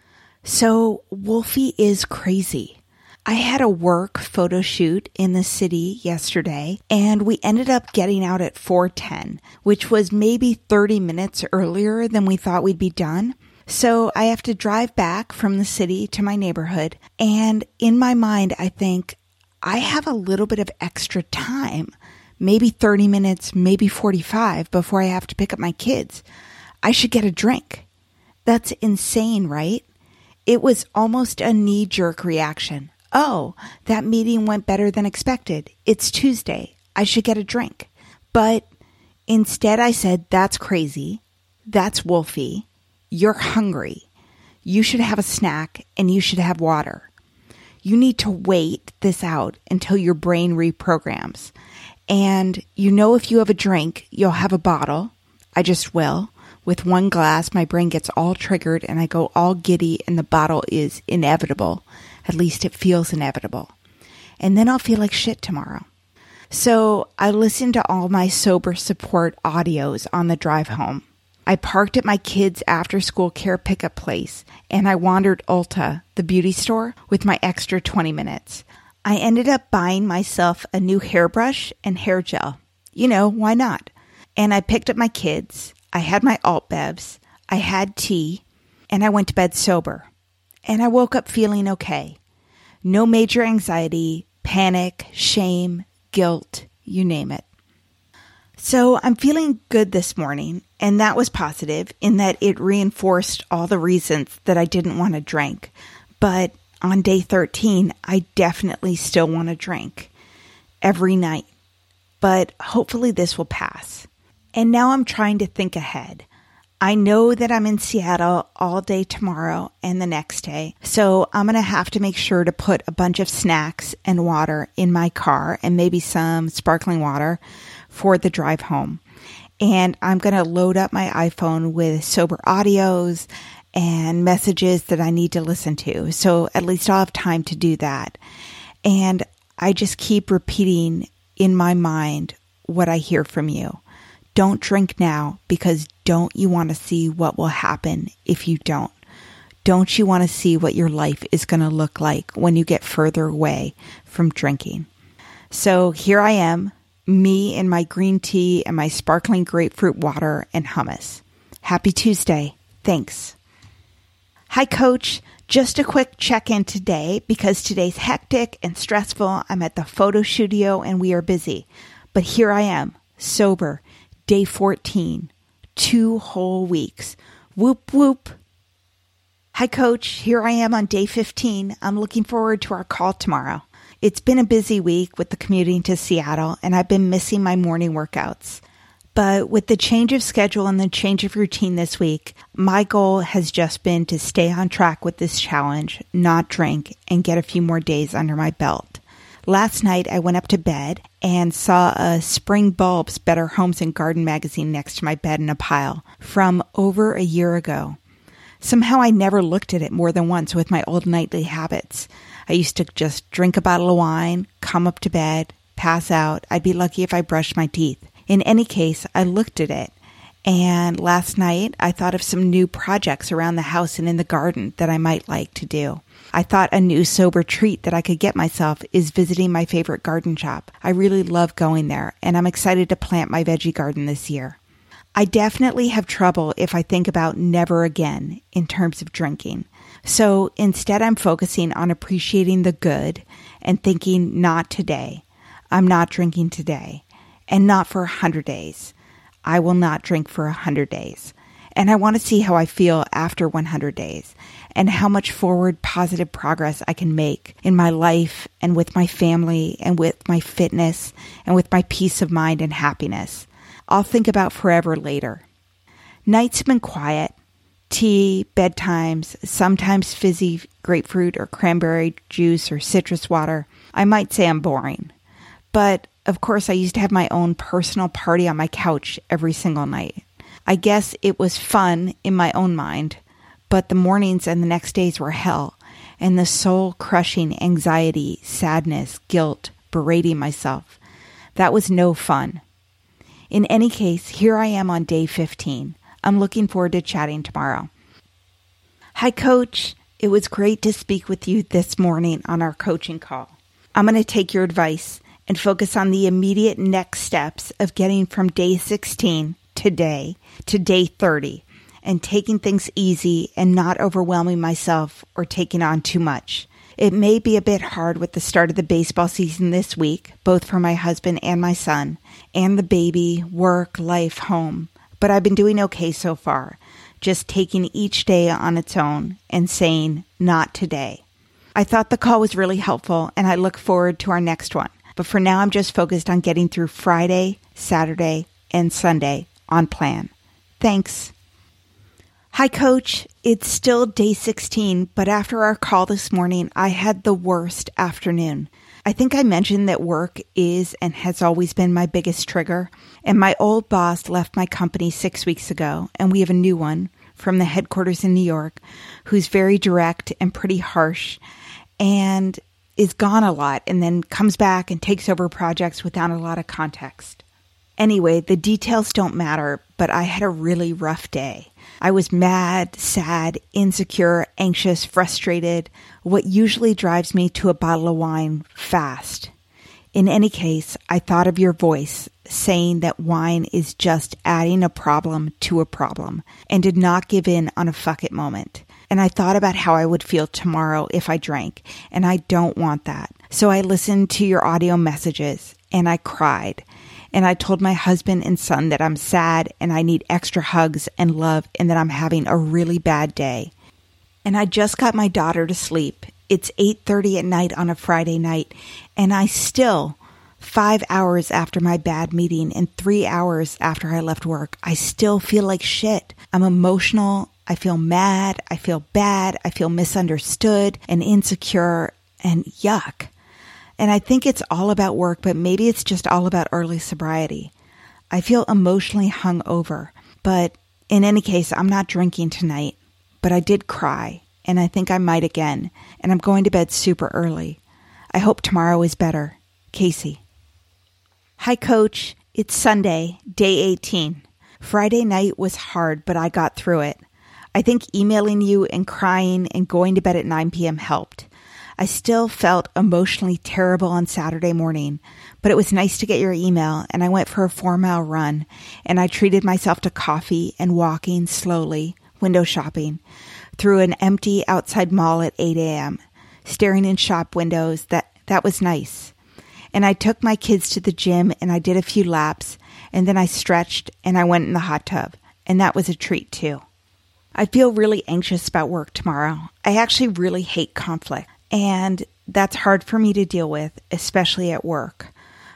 So Wolfie is crazy. I had a work photo shoot in the city yesterday, and we ended up getting out at four ten, which was maybe thirty minutes earlier than we thought we'd be done. So I have to drive back from the city to my neighborhood, and in my mind, I think I have a little bit of extra time, maybe thirty minutes, maybe forty-five before I have to pick up my kids. I should get a drink. That's insane, right? It was almost a knee-jerk reaction. Oh, that meeting went better than expected. It's Tuesday. I should get a drink. But instead I said, that's crazy. That's Wolfie. You're hungry. You should have a snack and you should have water. You need to wait this out until your brain reprograms. And you know if you have a drink, you'll have a bottle. I just will. With one glass, my brain gets all triggered and I go all giddy and the bottle is inevitable. At least it feels inevitable. And then I'll feel like shit tomorrow. So I listened to all my sober support audios on the drive home. I parked at my kids' after-school care pickup place, and I wandered Ulta, the beauty store, with my extra twenty minutes. I ended up buying myself a new hairbrush and hair gel. You know, why not? And I picked up my kids. I had my alt bevs. I had tea, and I went to bed sober. And I woke up feeling okay. No major anxiety, panic, shame, guilt, you name it. So I'm feeling good this morning, and that was positive in that it reinforced all the reasons that I didn't want to drink. But on day thirteen, I definitely still want to drink every night. But hopefully this will pass. And now I'm trying to think ahead. I know that I'm in Seattle all day tomorrow and the next day, so I'm going to have to make sure to put a bunch of snacks and water in my car and maybe some sparkling water for the drive home. And I'm going to load up my iPhone with sober audios and messages that I need to listen to, so at least I'll have time to do that. And I just keep repeating in my mind what I hear from you. Don't drink now, because don't you want to see what will happen if you don't? Don't you want to see what your life is going to look like when you get further away from drinking? So here I am, me and my green tea and my sparkling grapefruit water and hummus. Happy Tuesday. Thanks. Hi, Coach. Just a quick check-in today because today's hectic and stressful. I'm at the photo studio and we are busy. But here I am, sober. Day fourteen, two whole weeks. Whoop, whoop. Hi, Coach. Here I am on day fifteen. I'm looking forward to our call tomorrow. It's been a busy week with the commuting to Seattle, and I've been missing my morning workouts. But with the change of schedule and the change of routine this week, my goal has just been to stay on track with this challenge, not drink, and get a few more days under my belt. Last night, I went up to bed and saw a Spring Bulbs Better Homes and Garden magazine next to my bed in a pile from over a year ago. Somehow I never looked at it more than once with my old nightly habits. I used to just drink a bottle of wine, come up to bed, pass out. I'd be lucky if I brushed my teeth. In any case, I looked at it, and last night I thought of some new projects around the house and in the garden that I might like to do. I thought a new sober treat that I could get myself is visiting my favorite garden shop. I really love going there, and I'm excited to plant my veggie garden this year. I definitely have trouble if I think about never again in terms of drinking. So instead, I'm focusing on appreciating the good and thinking, not today. I'm not drinking today, and not for one hundred days. I will not drink for one hundred days. And I want to see how I feel after one hundred days and how much forward positive progress I can make in my life and with my family and with my fitness and with my peace of mind and happiness. I'll think about forever later. Nights have been quiet. Tea, bedtimes, sometimes fizzy grapefruit or cranberry juice or citrus water. I might say I'm boring. But of course, I used to have my own personal party on my couch every single night. I guess it was fun in my own mind, but the mornings and the next days were hell, and the soul-crushing anxiety, sadness, guilt, berating myself. That was no fun. In any case, here I am on day fifteen. I'm looking forward to chatting tomorrow. Hi, Coach. It was great to speak with you this morning on our coaching call. I'm going to take your advice and focus on the immediate next steps of getting from day sixteen today to day thirty and taking things easy and not overwhelming myself or taking on too much. It may be a bit hard with the start of the baseball season this week, both for my husband and my son, and the baby, work, life, home. But I've been doing okay so far, just taking each day on its own and saying, not today. I thought the call was really helpful, and I look forward to our next one. But for now, I'm just focused on getting through Friday, Saturday, and Sunday on plan. Thanks. Hi, Coach. It's still day sixteen, but after our call this morning, I had the worst afternoon. I think I mentioned that work is and has always been my biggest trigger, and my old boss left my company six weeks ago, and we have a new one from the headquarters in New York who's very direct and pretty harsh, and is gone a lot and then comes back and takes over projects without a lot of context. Anyway, the details don't matter, but I had a really rough day. I was mad, sad, insecure, anxious, frustrated, what usually drives me to a bottle of wine fast. In any case, I thought of your voice saying that wine is just adding a problem to a problem and did not give in on a fuck it moment. And I thought about how I would feel tomorrow if I drank, and I don't want that. So I listened to your audio messages and I cried. And I told my husband and son that I'm sad and I need extra hugs and love and that I'm having a really bad day. And I just got my daughter to sleep. It's eight thirty at night on a Friday night, and I still, five hours after my bad meeting and three hours after I left work, I still feel like shit. I'm emotional. I feel mad. I feel bad. I feel misunderstood and insecure and yuck. And I think it's all about work, but maybe it's just all about early sobriety. I feel emotionally hungover, but in any case, I'm not drinking tonight, but I did cry, and I think I might again, and I'm going to bed super early. I hope tomorrow is better. Casey. Hi, Coach. It's Sunday, day eighteen. Friday night was hard, but I got through it. I think emailing you and crying and going to bed at nine p.m. helped. I still felt emotionally terrible on Saturday morning, but it was nice to get your email, and I went for a four-mile run, and I treated myself to coffee and walking slowly, window shopping, through an empty outside mall at eight a.m., staring in shop windows. That, that was nice. And I took my kids to the gym, and I did a few laps, and then I stretched, and I went in the hot tub, and that was a treat too. I feel really anxious about work tomorrow. I actually really hate conflict. And that's hard for me to deal with, especially at work.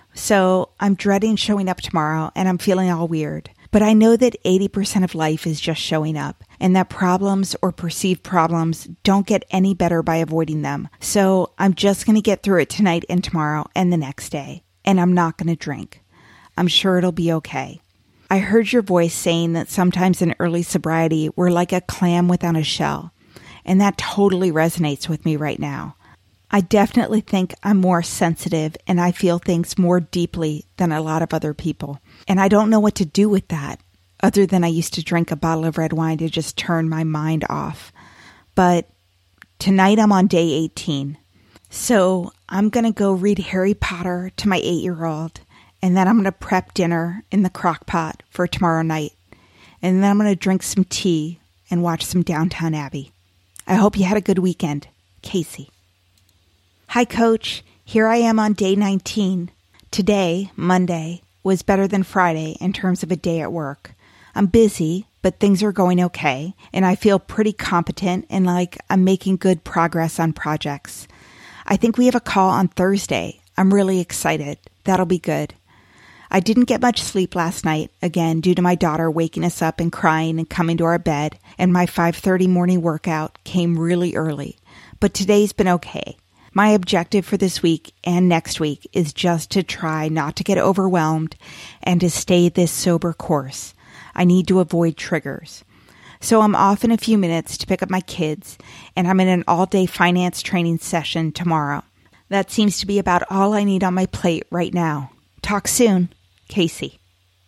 So I'm dreading showing up tomorrow and I'm feeling all weird. But I know that eighty percent of life is just showing up and that problems or perceived problems don't get any better by avoiding them. So I'm just going to get through it tonight and tomorrow and the next day. And I'm not going to drink. I'm sure it'll be okay. I heard your voice saying that sometimes in early sobriety, we're like a clam without a shell. And that totally resonates with me right now. I definitely think I'm more sensitive and I feel things more deeply than a lot of other people. And I don't know what to do with that, other than I used to drink a bottle of red wine to just turn my mind off. But tonight I'm on day eighteen. So I'm going to go read Harry Potter to my eight-year-old. And then I'm going to prep dinner in the crock pot for tomorrow night. And then I'm going to drink some tea and watch some Downton Abbey. I hope you had a good weekend. Casey. Hi, Coach. Here I am on day nineteen. Today, Monday, was better than Friday in terms of a day at work. I'm busy, but things are going okay, and I feel pretty competent and like I'm making good progress on projects. I think we have a call on Thursday. I'm really excited. That'll be good. I didn't get much sleep last night, again, due to my daughter waking us up and crying and coming to our bed, and my five thirty morning workout came really early. But today's been okay. My objective for this week and next week is just to try not to get overwhelmed and to stay this sober course. I need to avoid triggers. So I'm off in a few minutes to pick up my kids, and I'm in an all-day finance training session tomorrow. That seems to be about all I need on my plate right now. Talk soon. Casey.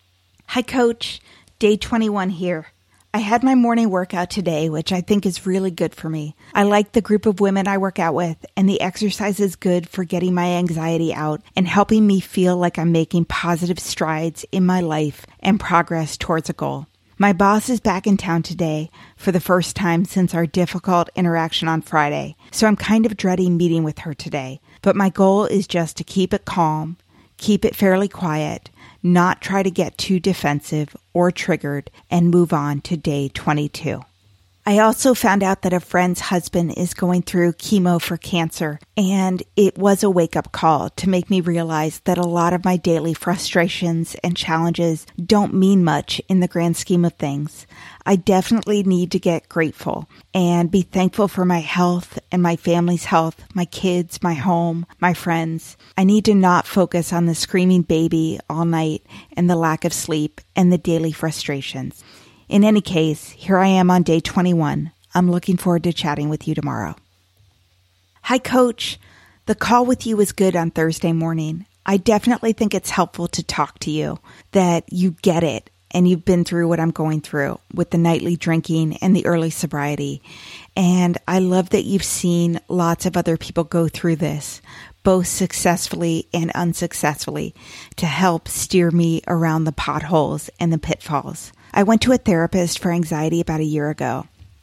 Hi, Coach. Day twenty-one here. I had my morning workout today, which I think is really good for me. I like the group of women I work out with, and the exercise is good for getting my anxiety out and helping me feel like I'm making positive strides in my life and progress towards a goal. My boss is back in town today for the first time since our difficult interaction on Friday, so I'm kind of dreading meeting with her today. But my goal is just to keep it calm, keep it fairly quiet, not try to get too defensive or triggered, and move on to day twenty-two. I also found out that a friend's husband is going through chemo for cancer, and it was a wake-up call to make me realize that a lot of my daily frustrations and challenges don't mean much in the grand scheme of things. I definitely need to get grateful and be thankful for my health and my family's health, my kids, my home, my friends. I need to not focus on the screaming baby all night and the lack of sleep and the daily frustrations. In any case, here I am on day twenty-one. I'm looking forward to chatting with you tomorrow. Hi, Coach. The call with you was good on Thursday morning. I definitely think it's helpful to talk to you, that you get it and you've been through what I'm going through with the nightly drinking and the early sobriety. And I love that you've seen lots of other people go through this, both successfully and unsuccessfully, to help steer me around the potholes and the pitfalls. I went to a therapist for anxiety about a year ago,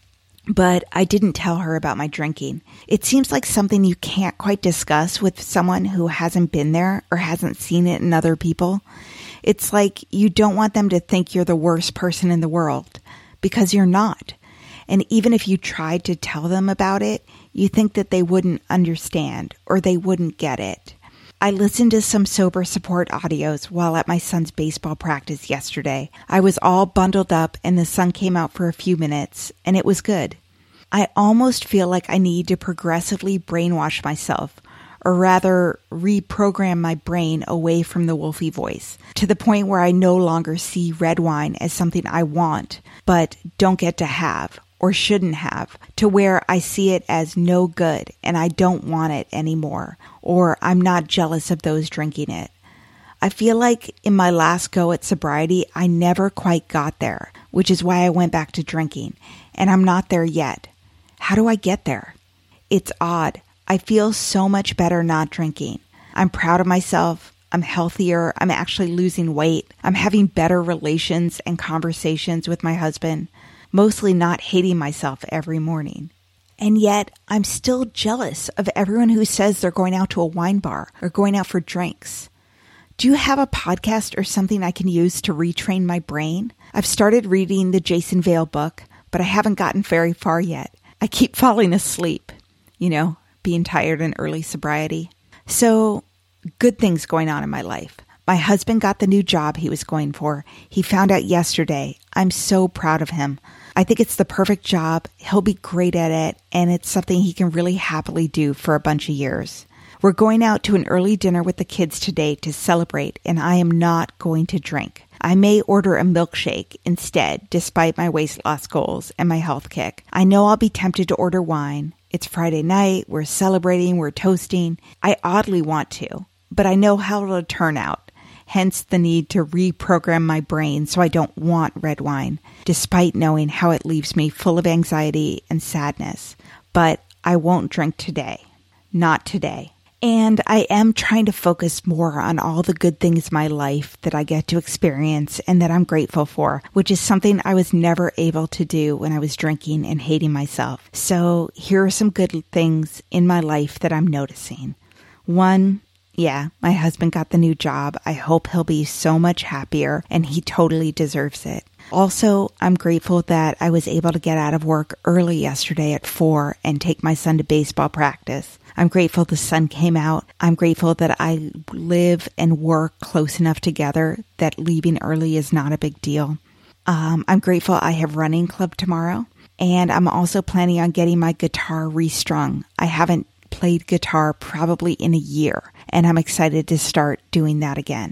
but I didn't tell her about my drinking. It seems like something you can't quite discuss with someone who hasn't been there or hasn't seen it in other people. It's like you don't want them to think you're the worst person in the world, because you're not. And even if you tried to tell them about it, you think that they wouldn't understand or they wouldn't get it. I listened to some sober support audios while at my son's baseball practice yesterday. I was all bundled up and the sun came out for a few minutes, and it was good. I almost feel like I need to progressively brainwash myself, or rather reprogram my brain away from the Wolfie voice, to the point where I no longer see red wine as something I want, but don't get to have or shouldn't have, to where I see it as no good and I don't want it anymore, or I'm not jealous of those drinking it. I feel like in my last go at sobriety, I never quite got there, which is why I went back to drinking, and I'm not there yet. How do I get there? It's odd. I feel so much better not drinking. I'm proud of myself. I'm healthier. I'm actually losing weight. I'm having better relations and conversations with my husband, mostly not hating myself every morning. And yet, I'm still jealous of everyone who says they're going out to a wine bar or going out for drinks. Do you have a podcast or something I can use to retrain my brain? I've started reading the Jason Vale book, but I haven't gotten very far yet. I keep falling asleep, you know, being tired in early sobriety. So, good things going on in my life. My husband got the new job he was going for. He found out yesterday. I'm so proud of him. I think it's the perfect job. He'll be great at it, and it's something he can really happily do for a bunch of years. We're going out to an early dinner with the kids today to celebrate, and I am not going to drink. I may order a milkshake instead, despite my weight loss goals and my health kick. I know I'll be tempted to order wine. It's Friday night. We're celebrating. We're toasting. I oddly want to, but I know how it'll turn out. Hence the need to reprogram my brain so I don't want red wine, despite knowing how it leaves me full of anxiety and sadness. But I won't drink today. Not today. And I am trying to focus more on all the good things in my life that I get to experience and that I'm grateful for, which is something I was never able to do when I was drinking and hating myself. So here are some good things in my life that I'm noticing. One, yeah, my husband got the new job. I hope he'll be so much happier, and he totally deserves it. Also, I'm grateful that I was able to get out of work early yesterday at four and take my son to baseball practice. I'm grateful the sun came out. I'm grateful that I live and work close enough together that leaving early is not a big deal. Um, I'm grateful I have running club tomorrow, and I'm also planning on getting my guitar restrung. I haven't played guitar probably in a year, and I'm excited to start doing that again.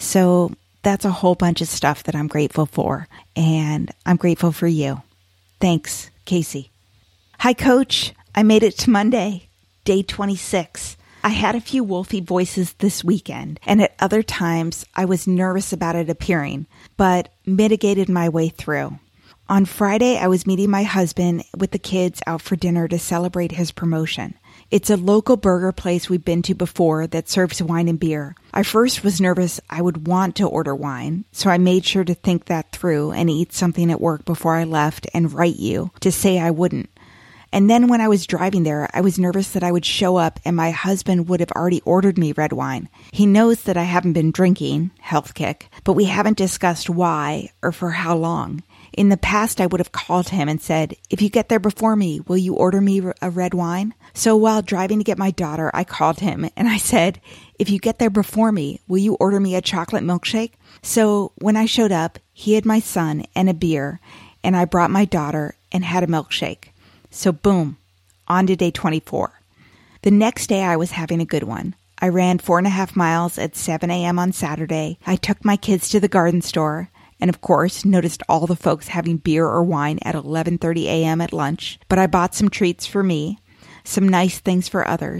So that's a whole bunch of stuff that I'm grateful for, and I'm grateful for you. Thanks, Casey. Hi, Coach. I made it to Monday, day twenty-six. I had a few Wolfie voices this weekend, and at other times I was nervous about it appearing, but mitigated my way through. On Friday, I was meeting my husband with the kids out for dinner to celebrate his promotion. It's a local burger place we've been to before that serves wine and beer. I first was nervous I would want to order wine, so I made sure to think that through and eat something at work before I left and write you to say I wouldn't. And then when I was driving there, I was nervous that I would show up and my husband would have already ordered me red wine. He knows that I haven't been drinking, health kick, but we haven't discussed why or for how long. In the past, I would have called him and said, if you get there before me, will you order me a red wine? So while driving to get my daughter, I called him and I said, if you get there before me, will you order me a chocolate milkshake? So when I showed up, he had my son and a beer, and I brought my daughter and had a milkshake. So boom, on to day twenty-four. The next day I was having a good one. I ran four and a half miles at seven a.m. on Saturday. I took my kids to the garden store and, of course, noticed all the folks having beer or wine at eleven thirty a.m. at lunch. But I bought some treats for me, some nice things for others.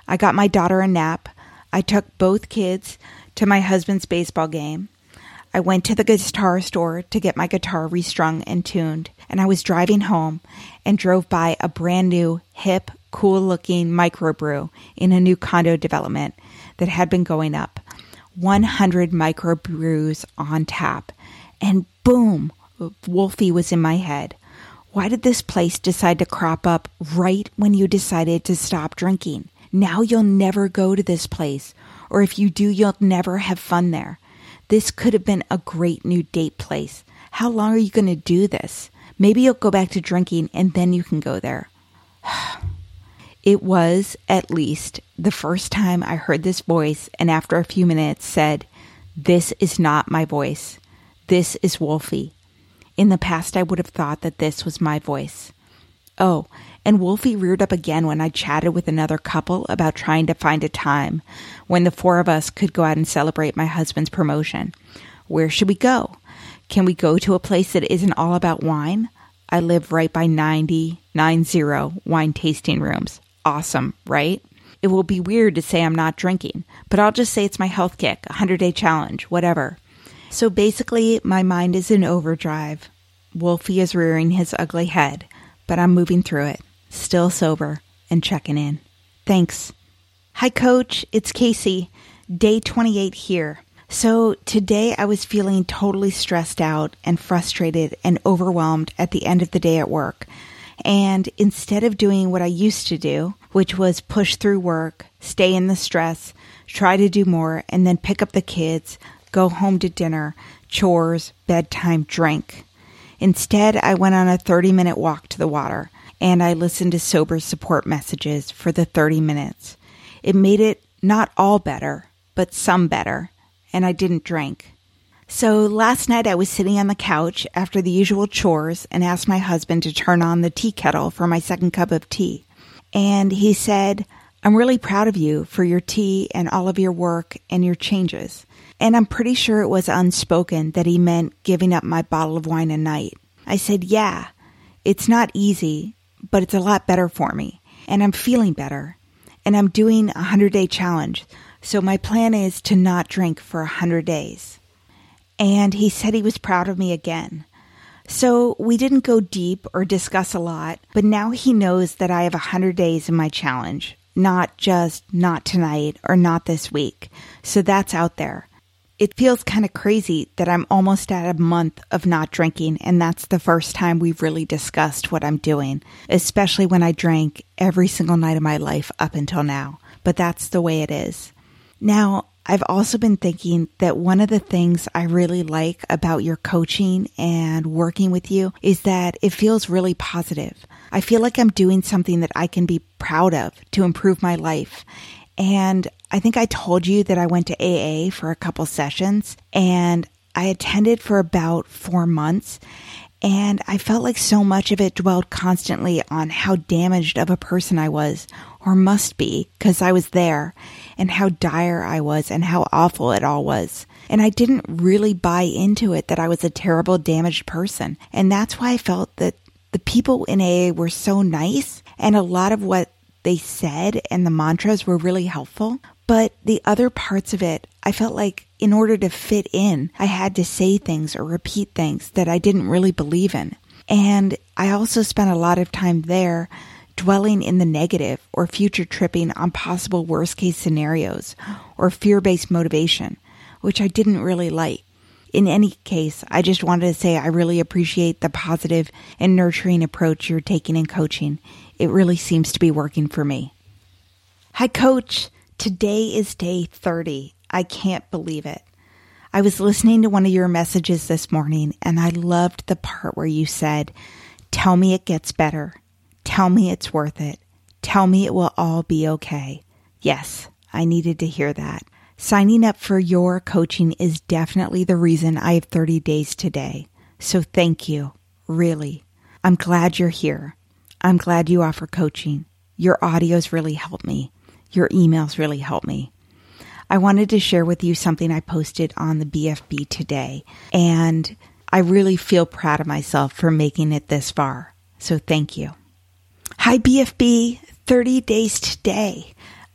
I got my daughter a nap. I took both kids to my husband's baseball game. I went to the guitar store to get my guitar restrung and tuned, and I was driving home and drove by a brand new, hip, cool-looking microbrew in a new condo development that had been going up. one hundred microbrews on tap. And boom, Wolfie was in my head. Why did this place decide to crop up right when you decided to stop drinking? Now you'll never go to this place, or if you do, you'll never have fun there. This could have been a great new date place. How long are you going to do this? Maybe you'll go back to drinking and then you can go there. It was, at least, the first time I heard this voice, and after a few minutes said, "This is not my voice. This is Wolfie." In the past, I would have thought that this was my voice. Oh, and Wolfie reared up again when I chatted with another couple about trying to find a time when the four of us could go out and celebrate my husband's promotion. Where should we go? Can we go to a place that isn't all about wine? I live right by ninety, nine zero wine tasting rooms. Awesome, right? It will be weird to say I'm not drinking, but I'll just say it's my health kick, a hundred-day challenge, whatever. So basically, my mind is in overdrive. Wolfie is rearing his ugly head, but I'm moving through it, still sober and checking in. Thanks. Hi, Coach. It's Casey. Day twenty-eight here. So today I was feeling totally stressed out and frustrated and overwhelmed at the end of the day at work. And instead of doing what I used to do, which was push through work, stay in the stress, try to do more, and then pick up the kids, go home to dinner, chores, bedtime, drink. Instead, I went on a thirty-minute walk to the water, and I listened to sober support messages for the thirty minutes. It made it not all better, but some better, and I didn't drink. So last night I was sitting on the couch after the usual chores and asked my husband to turn on the tea kettle for my second cup of tea. And he said, "I'm really proud of you for your tea and all of your work and your changes." And I'm pretty sure it was unspoken that he meant giving up my bottle of wine a night. I said, "Yeah, it's not easy, but it's a lot better for me. And I'm feeling better. And I'm doing a hundred-day challenge. So my plan is to not drink for a hundred days. And he said he was proud of me again. So we didn't go deep or discuss a lot, but now he knows that I have a hundred days in my challenge, not just not tonight or not this week. So that's out there. It feels kind of crazy that I'm almost at a month of not drinking, and that's the first time we've really discussed what I'm doing, especially when I drank every single night of my life up until now. But that's the way it is. Now, I've also been thinking that one of the things I really like about your coaching and working with you is that it feels really positive. I feel like I'm doing something that I can be proud of to improve my life. And I think I told you that I went to A A for a couple sessions, and I attended for about four months. And I felt like so much of it dwelled constantly on how damaged of a person I was, or must be, because I was there, and how dire I was and how awful it all was. And I didn't really buy into it that I was a terrible, damaged person. And that's why I felt that the people in A A were so nice, and a lot of what they said and the mantras were really helpful. But the other parts of it, I felt like in order to fit in, I had to say things or repeat things that I didn't really believe in. And I also spent a lot of time there dwelling in the negative or future tripping on possible worst case scenarios or fear-based motivation, which I didn't really like. In any case, I just wanted to say I really appreciate the positive and nurturing approach you're taking in coaching. It really seems to be working for me. Hi, Coach. Today is day thirty. I can't believe it. I was listening to one of your messages this morning, and I loved the part where you said, "Tell me it gets better. Tell me it's worth it. Tell me it will all be okay." Yes, I needed to hear that. Signing up for your coaching is definitely the reason I have thirty days today. So thank you, really. I'm glad you're here. I'm glad you offer coaching. Your audios really help me. Your emails really help me. I wanted to share with you something I posted on the B F B today, and I really feel proud of myself for making it this far. So thank you. Hi, B F B. thirty days today.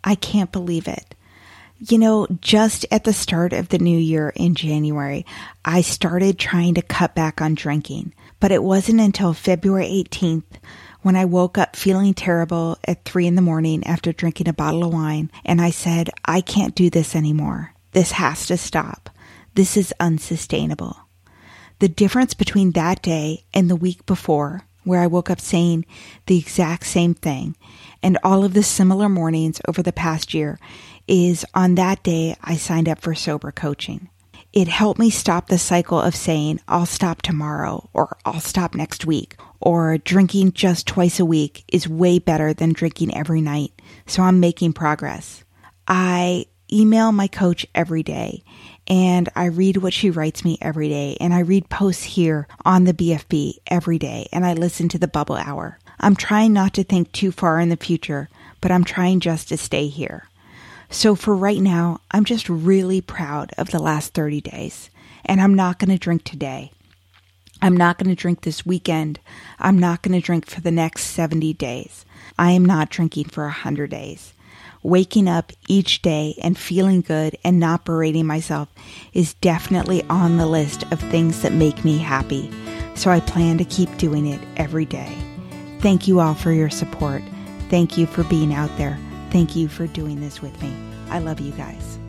I can't believe it. You know, just at the start of the new year in January, I started trying to cut back on drinking, but it wasn't until February eighteenth when I woke up feeling terrible at three in the morning after drinking a bottle of wine, and I said, I can't do this anymore. This has to stop. This is unsustainable. The difference between that day and the week before, where I woke up saying the exact same thing, and all of the similar mornings over the past year, is on that day I signed up for sober coaching. It helped me stop the cycle of saying, I'll stop tomorrow, or I'll stop next week, or drinking just twice a week is way better than drinking every night, so I'm making progress. I email my coach every day, and I read what she writes me every day, and I read posts here on the B F B every day, and I listen to the Bubble Hour. I'm trying not to think too far in the future, but I'm trying just to stay here. So for right now, I'm just really proud of the last thirty days, and I'm not going to drink today. I'm not going to drink this weekend. I'm not going to drink for the next seventy days. I am not drinking for one hundred days. Waking up each day and feeling good and not berating myself is definitely on the list of things that make me happy. So I plan to keep doing it every day. Thank you all for your support. Thank you for being out there. Thank you for doing this with me. I love you guys.